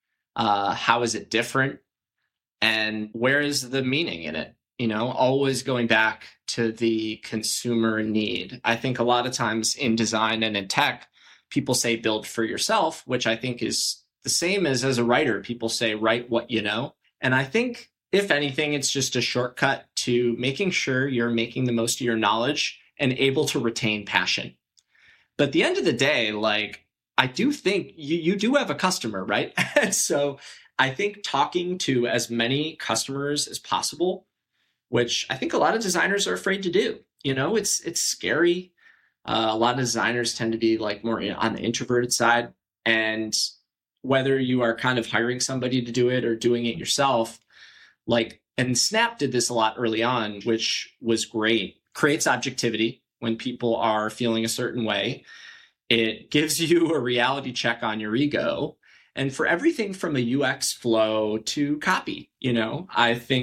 How is it different? And where is the meaning in it? You know, always going back to the consumer need. I think a lot of times in design and in tech, people say build for yourself, which I think is the same as a writer. People say write what you know. And I think, if anything, it's just a shortcut to making sure you're making the most of your knowledge and able to retain passion. But at the end of the day, like, I do think you do have a customer, right? And so I think talking to as many customers as possible, which I think a lot of designers are afraid to do. You know, it's scary. A lot of designers tend to be like more on the introverted side. And whether you are kind of hiring somebody to do it or doing it yourself, like, and Snap did this a lot early on, which was great. Creates objectivity when people are feeling a certain way. It gives you a reality check on your ego. And for everything from a UX flow to copy, you know, I think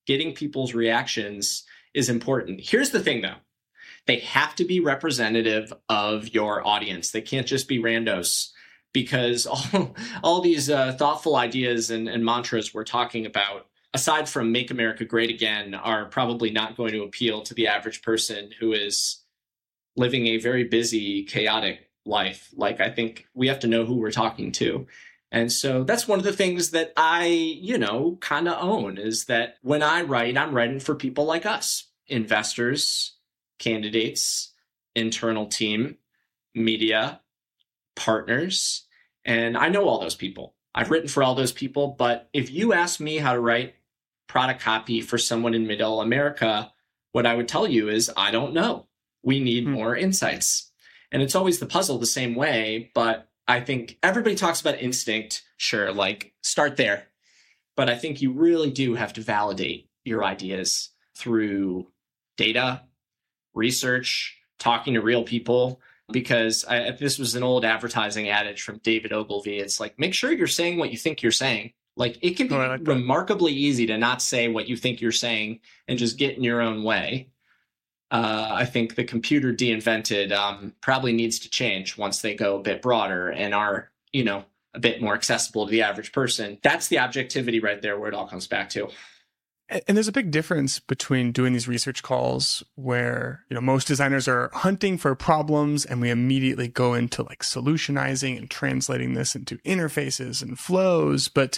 getting people's reactions is important. Here's the thing, though. They have to be representative of your audience. They can't just be randos, because all these thoughtful ideas and mantras we're talking about, aside from Make America Great Again, are probably not going to appeal to the average person who is living a very busy, chaotic life. Like, I think we have to know who we're talking to. And so that's one of the things that I, kind of own, is that when I write, I'm writing for people like us, investors, candidates, internal team, media, partners. And I know all those people. I've written for all those people. But if you ask me how to write product copy for someone in middle America, what I would tell you is, I don't know. We need more insights. And it's always the puzzle the same way. But I think everybody talks about instinct. Sure, like, start there. But I think you really do have to validate your ideas through data, research, talking to real people. Because this was an old advertising adage from David Ogilvy. It's like, make sure you're saying what you think you're saying. Like, it can be remarkably easy to not say what you think you're saying and just get in your own way. I think the computer de-invented probably needs to change once they go a bit broader and are, a bit more accessible to the average person. That's the objectivity right there, where it all comes back to. And there's a big difference between doing these research calls where, most designers are hunting for problems and we immediately go into like solutionizing and translating this into interfaces and flows. But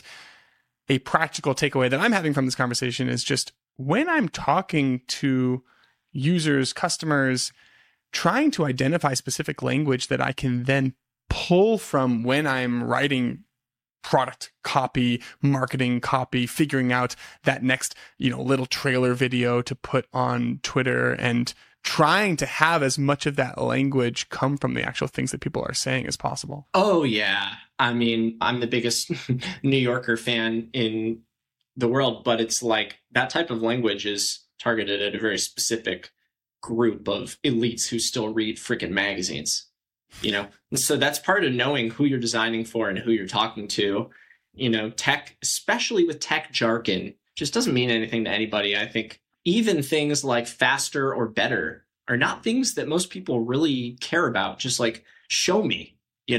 a practical takeaway that I'm having from this conversation is just, when I'm talking to users, customers, trying to identify specific language that I can then pull from when I'm writing product copy, marketing copy, figuring out that next, little trailer video to put on Twitter, and trying to have as much of that language come from the actual things that people are saying as possible. Oh, yeah. I mean, I'm the biggest New Yorker fan in the world, but it's like that type of language is targeted at a very specific group of elites who still read freaking magazines. And so that's part of knowing who you're designing for and who you're talking to. Tech, especially with tech jargon, just doesn't mean anything to anybody. I think even things like faster or better are not things that most people really care about. Just like, show me,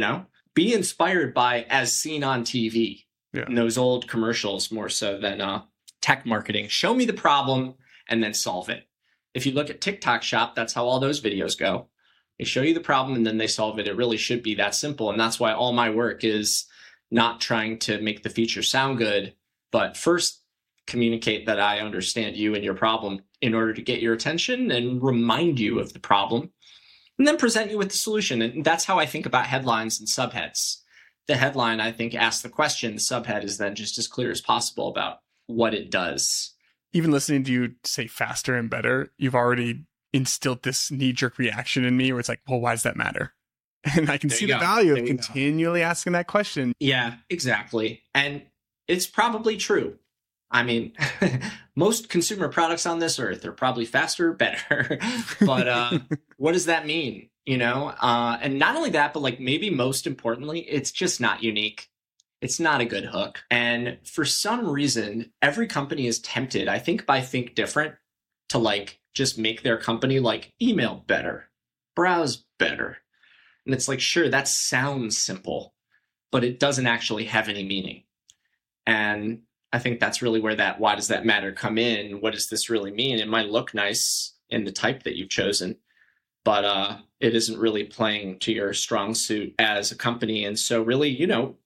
be inspired by as seen on TV. Yeah. In those old commercials, more so than tech marketing. Show me the problem and then solve it. If you look at TikTok Shop, that's how all those videos go. They show you the problem and then they solve it. It really should be that simple. And that's why all my work is not trying to make the feature sound good, but first communicate that I understand you and your problem in order to get your attention and remind you of the problem, and then present you with the solution. And that's how I think about headlines and subheads. The headline, I think, asks the question. The subhead is then just as clear as possible about what it does. Even listening to you say faster and better, you've already instilled this knee-jerk reaction in me where it's like, well, why does that matter? And I can see the value of continually asking that question. Yeah, exactly. And it's probably true. I mean, most consumer products on this earth are probably faster, better. But what does that mean? And not only that, but like maybe most importantly, it's just not unique. It's not a good hook. And for some reason, every company is tempted, I think by Think Different, to like just make their company like email better, browse better. And it's like, sure, that sounds simple, but it doesn't actually have any meaning. And I think that's really where that why does that matter come in? What does this really mean? It might look nice in the type that you've chosen, but it isn't really playing to your strong suit as a company. And so really,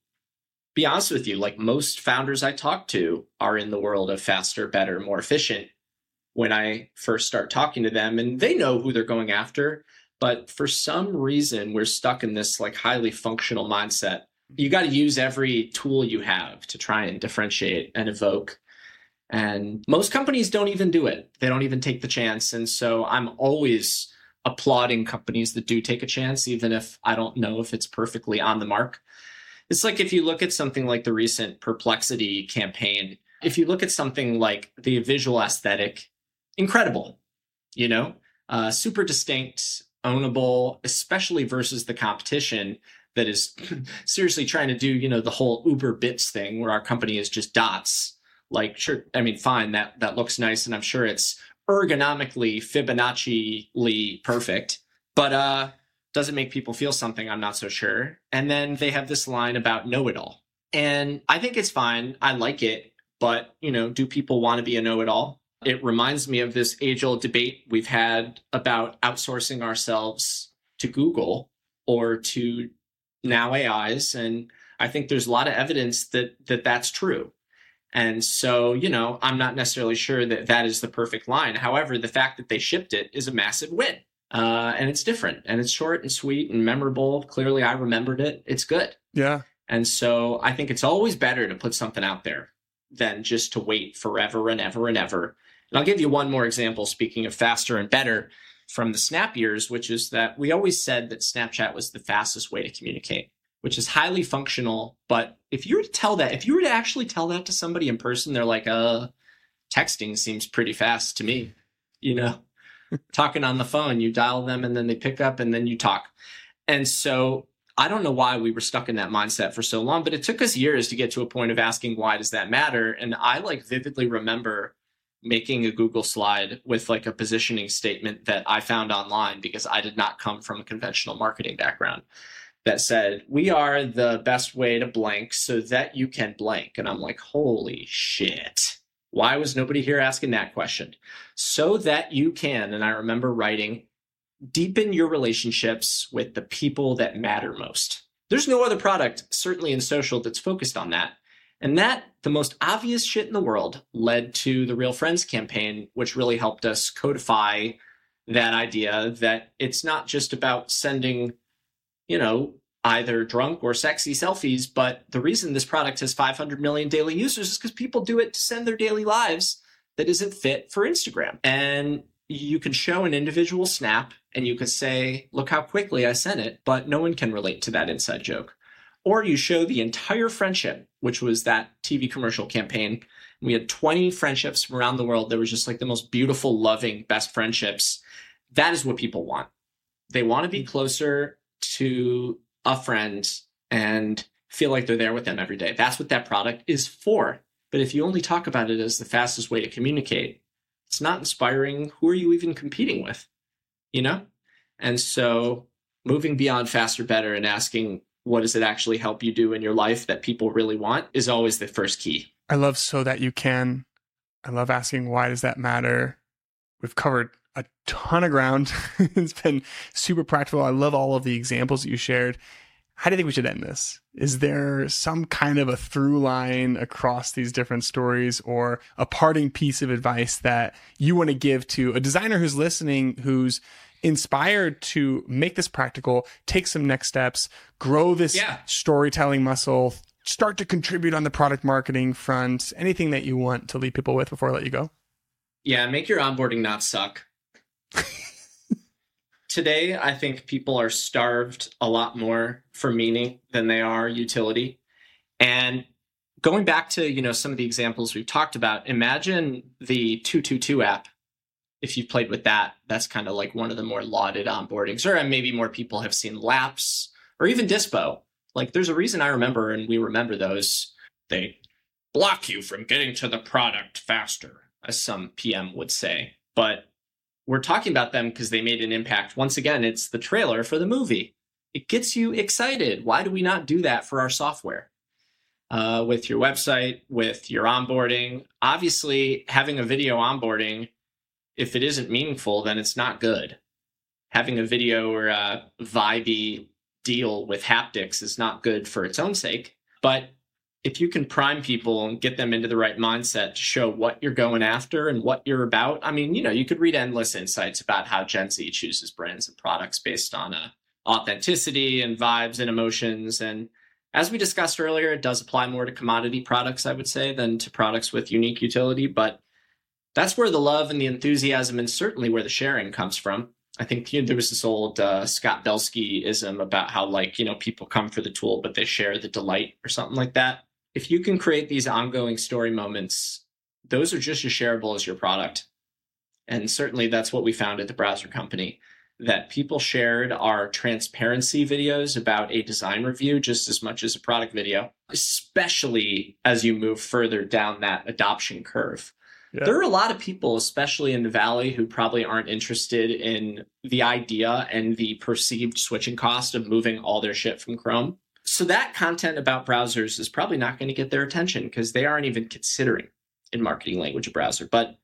be honest with you, like most founders I talk to are in the world of faster, better, more efficient when I first start talking to them, and they know who they're going after. But for some reason, we're stuck in this like highly functional mindset. You got to use every tool you have to try and differentiate and evoke. And most companies don't even do it. They don't even take the chance. And so I'm always applauding companies that do take a chance, even if I don't know if it's perfectly on the mark. It's like if you look at something like the recent Perplexity campaign, if you look at something like the visual aesthetic, incredible, super distinct, ownable, especially versus the competition that is seriously trying to do, the whole Uber Bits thing where our company is just dots. Like, sure, I mean, fine, that looks nice, and I'm sure it's ergonomically, Fibonacci-ly perfect. But does it make people feel something? I'm not so sure. And then they have this line about know-it-all. And I think it's fine. I like it. But, do people want to be a know-it-all? It reminds me of this age-old debate we've had about outsourcing ourselves to Google or to now AIs. And I think there's a lot of evidence that that's true. And so, I'm not necessarily sure that that is the perfect line. However, the fact that they shipped it is a massive win. And it's different, and it's short and sweet and memorable. Clearly, I remembered it. It's good. Yeah. And so I think it's always better to put something out there than just to wait forever and ever and ever. And I'll give you one more example, speaking of faster and better, from the Snap years, which is that we always said that Snapchat was the fastest way to communicate, which is highly functional. But if you were to actually tell that to somebody in person, they're like, texting seems pretty fast to me. Talking on the phone, you dial them and then they pick up and then you talk. And so I don't know why we were stuck in that mindset for so long, but it took us years to get to a point of asking, why does that matter? And I vividly remember making a Google slide with a positioning statement that I found online, because I did not come from a conventional marketing background, that said, we are the best way to blank so that you can blank. And I'm like, holy shit. Why was nobody here asking that question? So that you can, and I remember writing, deepen your relationships with the people that matter most. There's no other product, certainly in social, that's focused on that. And that, the most obvious shit in the world, led to the Real Friends campaign, which really helped us codify that idea that it's not just about sending, either drunk or sexy selfies, but the reason this product has 500 million daily users is because people do it to send their daily lives that isn't fit for Instagram. And you can show an individual snap and you could say, look how quickly I sent it, but no one can relate to that inside joke. Or you show the entire friendship, which was that TV commercial campaign. We had 20 friendships from around the world. There was just the most beautiful, loving, best friendships. That is what people want. They want to be closer to a friend and feel like they're there with them every day. That's what that product is for. But if you only talk about it as the fastest way to communicate, it's not inspiring. Who are you even competing with? And so moving beyond faster, better, and asking, what does it actually help you do in your life that people really want, is always the first key. I love so that you can. I love asking, why does that matter? We've covered a ton of ground. It's been super practical. I love all of the examples that you shared. How do you think we should end this? Is there some kind of a through line across these different stories, or a parting piece of advice that you want to give to a designer who's listening, who's inspired to make this practical, take some next steps, grow this storytelling muscle, start to contribute on the product marketing front? Anything that you want to leave people with before I let you go? Yeah, make your onboarding not suck. Today, I think people are starved a lot more for meaning than they are utility. And going back to, some of the examples we've talked about, imagine the 222 app. If you've played with that, that's kind of one of the more lauded onboardings. Or maybe more people have seen Laps or even Dispo. There's a reason I remember, and we remember those. They block you from getting to the product faster, as some PM would say. But we're talking about them because they made an impact. Once again, it's the trailer for the movie. It gets you excited. Why do we not do that for our software? With your website, with your onboarding. Obviously, having a video onboarding, if it isn't meaningful, then it's not good. Having a video or a vibey deal with haptics is not good for its own sake. But if you can prime people and get them into the right mindset to show what you're going after and what you're about, you could read endless insights about how Gen Z chooses brands and products based on authenticity and vibes and emotions. And as we discussed earlier, it does apply more to commodity products, I would say, than to products with unique utility. But that's where the love and the enthusiasm, and certainly where the sharing, comes from. I think there was this old Scott Belsky-ism about how people come for the tool, but they share the delight or something like that. If you can create these ongoing story moments, those are just as shareable as your product. And certainly that's what we found at the Browser Company. that people shared our transparency videos about a design review just as much as a product video, especially as you move further down that adoption curve. Yeah. There are a lot of people, especially in the Valley, who probably aren't interested in the idea and the perceived switching cost of moving all their shit from Chrome. So that content about browsers is probably not going to get their attention because they aren't even considering in marketing language a browser. But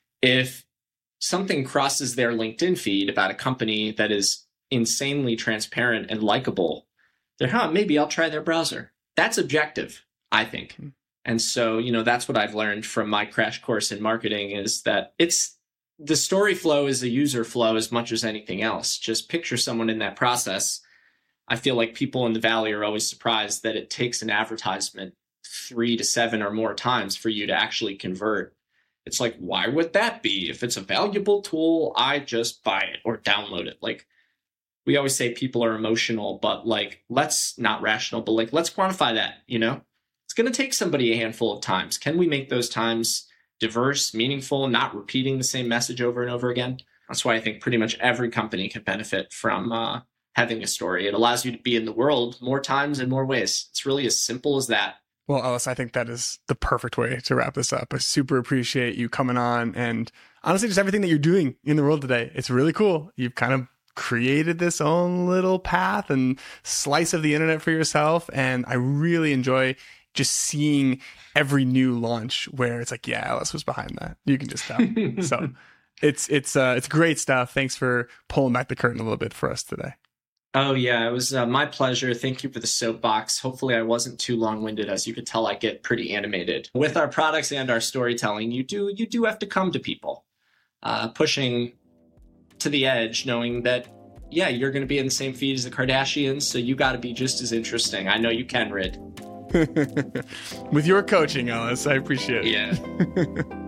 if something crosses their LinkedIn feed about a company that is insanely transparent and likable, they're, maybe I'll try their browser. That's objective, I think. And so, that's what I've learned from my crash course in marketing is that the story flow is a user flow as much as anything else. Just picture someone in that process. I feel like people in the Valley are always surprised that it takes an advertisement 3 to 7 or more times for you to actually convert. It's like, why would that be? If it's a valuable tool, I just buy it or download it. Like, we always say people are emotional, but let's not rational, but let's quantify that, It's going to take somebody a handful of times. Can we make those times diverse, meaningful, not repeating the same message over and over again? That's why I think pretty much every company can benefit from having a story. It allows you to be in the world more times and more ways. It's really as simple as that. Well, Ellis, I think that is the perfect way to wrap this up. I super appreciate you coming on and honestly, just everything that you're doing in the world today. It's really cool. You've kind of created this own little path and slice of the internet for yourself. And I really enjoy just seeing every new launch where it's like, yeah, Ellis was behind that. You can just tell. So it's great stuff. Thanks for pulling back the curtain a little bit for us today. Oh, yeah, it was my pleasure. Thank you for the soapbox. Hopefully I wasn't too long-winded. As you could tell, I get pretty animated. With our products and our storytelling, you do have to come to people, pushing to the edge, knowing that, yeah, you're going to be in the same feed as the Kardashians, so you got to be just as interesting. I know you can, Rid. With your coaching, Ellis, I appreciate it. Yeah.